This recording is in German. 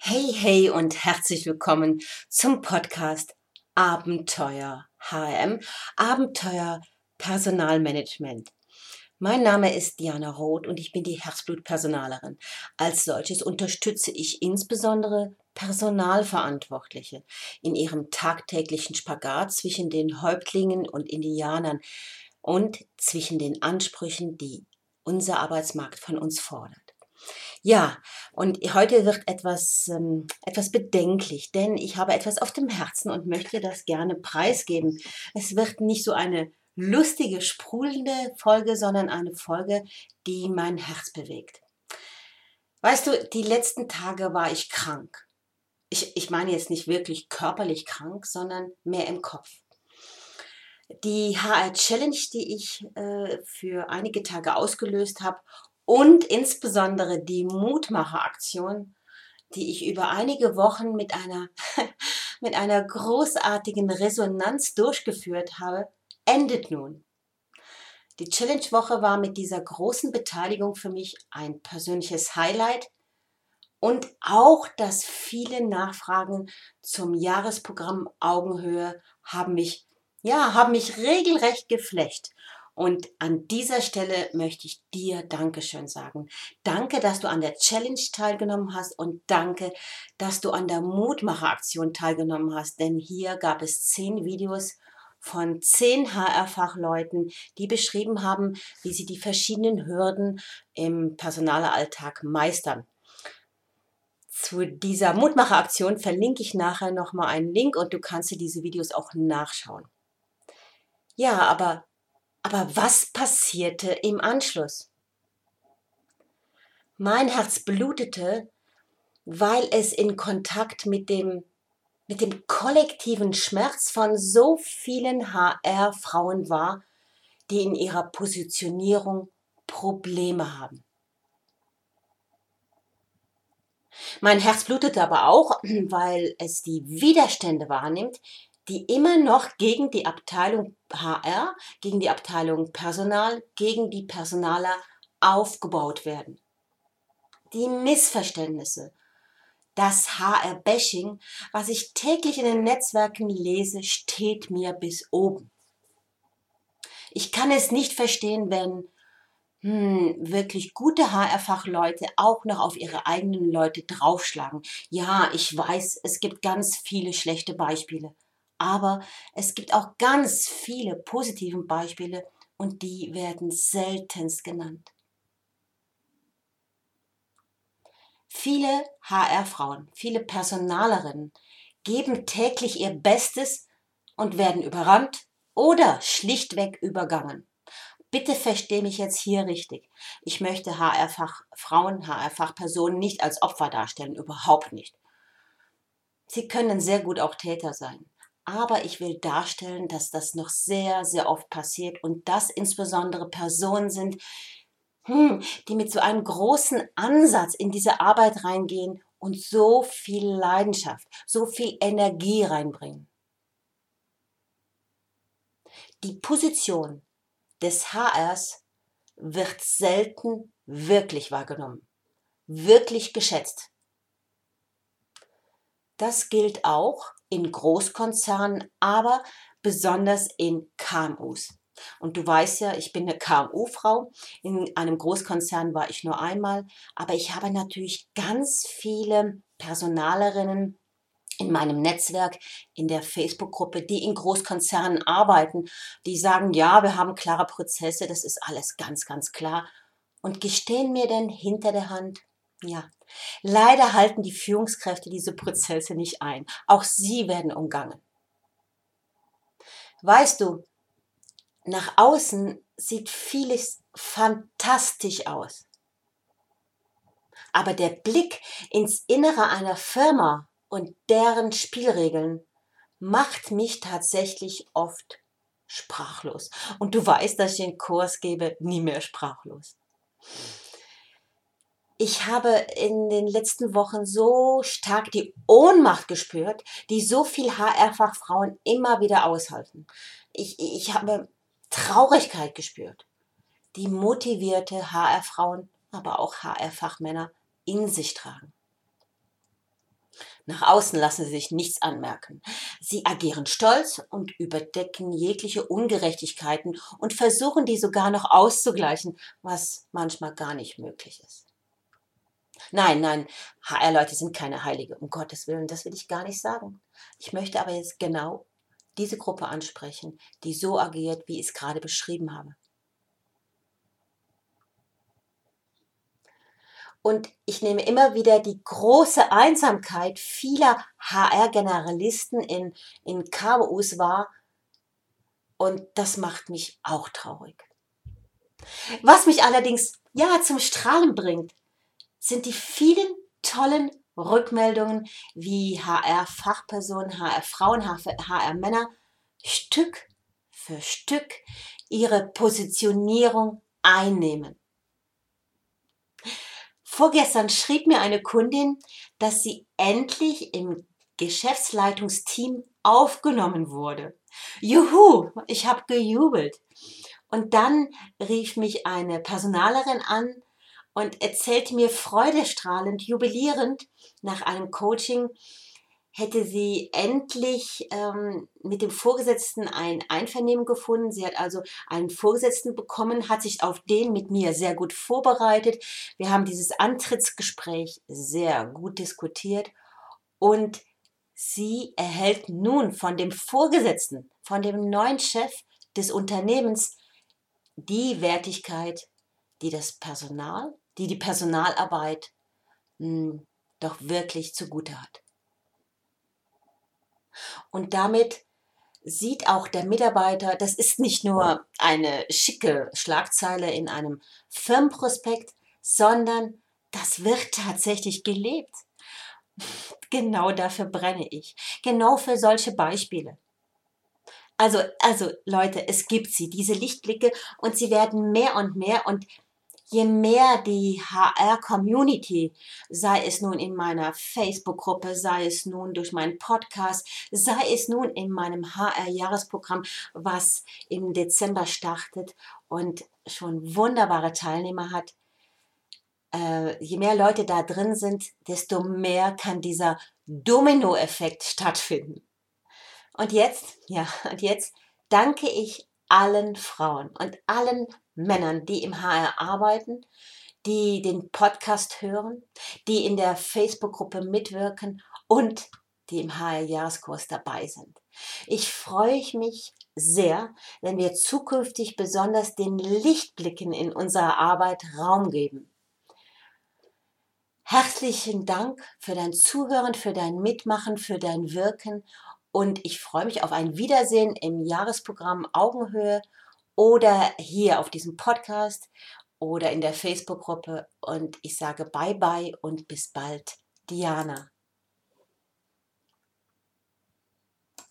Hey, hey und herzlich willkommen zum Podcast Abenteuer HRM, Abenteuer Personalmanagement. Mein Name ist Diana Roth und ich bin die Herzblut-Personalerin. Als solches unterstütze ich insbesondere Personalverantwortliche in ihrem tagtäglichen Spagat zwischen den Häuptlingen und Indianern und zwischen den Ansprüchen, die unser Arbeitsmarkt von uns fordert. Ja, und heute wird etwas bedenklich, denn ich habe etwas auf dem Herzen und möchte das gerne preisgeben. Es wird nicht so eine lustige, sprudelnde Folge, sondern eine Folge, die mein Herz bewegt. Weißt du, die letzten Tage war ich krank. Ich meine jetzt nicht wirklich körperlich krank, sondern mehr im Kopf. Die HR-Challenge, die ich für einige Tage ausgelöst habe und insbesondere die Mutmacheraktion, die ich über einige Wochen mit einer, mit einer großartigen Resonanz durchgeführt habe, endet nun. Die Challenge-Woche war mit dieser großen Beteiligung für mich ein persönliches Highlight und auch das viele Nachfragen zum Jahresprogramm Augenhöhe haben mich regelrecht geflecht. Und an dieser Stelle möchte ich dir Dankeschön sagen. Danke, dass du an der Challenge teilgenommen hast und danke, dass du an der Mutmacheraktion teilgenommen hast. Denn hier gab es 10 Videos von 10 HR-Fachleuten, die beschrieben haben, wie sie die verschiedenen Hürden im Personalalltag meistern. Zu dieser Mutmacheraktion verlinke ich nachher nochmal einen Link und du kannst dir diese Videos auch nachschauen. Ja, aber was passierte im Anschluss? Mein Herz blutete, weil es in Kontakt mit dem kollektiven Schmerz von so vielen HR-Frauen war, die in ihrer Positionierung Probleme haben. Mein Herz blutete aber auch, weil es die Widerstände wahrnimmt, die immer noch gegen die Abteilung HR, gegen die Abteilung Personal, gegen die Personaler aufgebaut werden. Die Missverständnisse, das HR-Bashing, was ich täglich in den Netzwerken lese, steht mir bis oben. Ich kann es nicht verstehen, wenn wirklich gute HR-Fachleute auch noch auf ihre eigenen Leute draufschlagen. Ja, ich weiß, es gibt ganz viele schlechte Beispiele, aber es gibt auch ganz viele positive Beispiele und die werden seltenst genannt. Viele HR-Frauen, viele Personalerinnen geben täglich ihr Bestes und werden überrannt oder schlichtweg übergangen. Bitte verstehe mich jetzt hier richtig. Ich möchte HR-Fachfrauen, HR-Fachpersonen nicht als Opfer darstellen, überhaupt nicht. Sie können sehr gut auch Täter sein. Aber ich will darstellen, dass das noch sehr, sehr oft passiert und das insbesondere Personen sind, die mit so einem großen Ansatz in diese Arbeit reingehen und so viel Leidenschaft, so viel Energie reinbringen. Die Position des HRs wird selten wirklich wahrgenommen, wirklich geschätzt. Das gilt auch in Großkonzernen, aber besonders in KMUs. Und du weißt ja, ich bin eine KMU-Frau. In einem Großkonzern war ich nur einmal, aber ich habe natürlich ganz viele Personalerinnen in meinem Netzwerk, in der Facebook-Gruppe, die in Großkonzernen arbeiten, die sagen, ja, wir haben klare Prozesse, das ist alles ganz, ganz klar. Und gestehen mir denn hinter der Hand, ja, leider halten die Führungskräfte diese Prozesse nicht ein. Auch sie werden umgangen. Weißt du, nach außen sieht vieles fantastisch aus. Aber der Blick ins Innere einer Firma und deren Spielregeln macht mich tatsächlich oft sprachlos. Und du weißt, dass ich einen Kurs gebe, nie mehr sprachlos. Ich habe in den letzten Wochen so stark die Ohnmacht gespürt, die so viel HR-Fachfrauen immer wieder aushalten. Ich habe Traurigkeit gespürt, die motivierte HR-Frauen, aber auch HR-Fachmänner in sich tragen. Nach außen lassen sie sich nichts anmerken. Sie agieren stolz und überdecken jegliche Ungerechtigkeiten und versuchen, die sogar noch auszugleichen, was manchmal gar nicht möglich ist. Nein, nein, HR-Leute sind keine Heilige, um Gottes Willen, das will ich gar nicht sagen. Ich möchte aber jetzt genau diese Gruppe ansprechen, die so agiert, wie ich es gerade beschrieben habe. Und ich nehme immer wieder die große Einsamkeit vieler HR-Generalisten in KMUs wahr und das macht mich auch traurig. Was mich allerdings ja zum Strahlen bringt, sind die vielen tollen Rückmeldungen, wie HR-Fachpersonen, HR-Frauen, HR-Männer Stück für Stück ihre Positionierung einnehmen. Vorgestern schrieb mir eine Kundin, dass sie endlich im Geschäftsleitungsteam aufgenommen wurde. Juhu, ich habe gejubelt. Und dann rief mich eine Personalerin an und erzählte mir freudestrahlend, jubilierend nach einem Coaching, hätte sie endlich mit dem Vorgesetzten ein Einvernehmen gefunden. Sie hat also einen Vorgesetzten bekommen, hat sich auf den mit mir sehr gut vorbereitet. Wir haben dieses Antrittsgespräch sehr gut diskutiert und sie erhält nun von dem Vorgesetzten, von dem neuen Chef des Unternehmens die Wertigkeit, die die Personalarbeit doch wirklich zugute hat. Und damit sieht auch der Mitarbeiter, das ist nicht nur eine schicke Schlagzeile in einem Firmenprospekt, sondern das wird tatsächlich gelebt. Genau dafür brenne ich. Genau für solche Beispiele. Also Leute, es gibt sie, diese Lichtblicke, und sie werden mehr und mehr. Und je mehr die HR-Community, sei es nun in meiner Facebook-Gruppe, sei es nun durch meinen Podcast, sei es nun in meinem HR-Jahresprogramm, was im Dezember startet und schon wunderbare Teilnehmer hat, je mehr Leute da drin sind, desto mehr kann dieser Dominoeffekt stattfinden. Und jetzt danke ich allen Frauen und allen Männern, die im HR arbeiten, die den Podcast hören, die in der Facebook-Gruppe mitwirken und die im HR-Jahreskurs dabei sind. Ich freue mich sehr, wenn wir zukünftig besonders den Lichtblicken in unserer Arbeit Raum geben. Herzlichen Dank für dein Zuhören, für dein Mitmachen, für dein Wirken und ich freue mich auf ein Wiedersehen im Jahresprogramm Augenhöhe oder hier auf diesem Podcast oder in der Facebook-Gruppe und ich sage Bye bye und bis bald, Diana.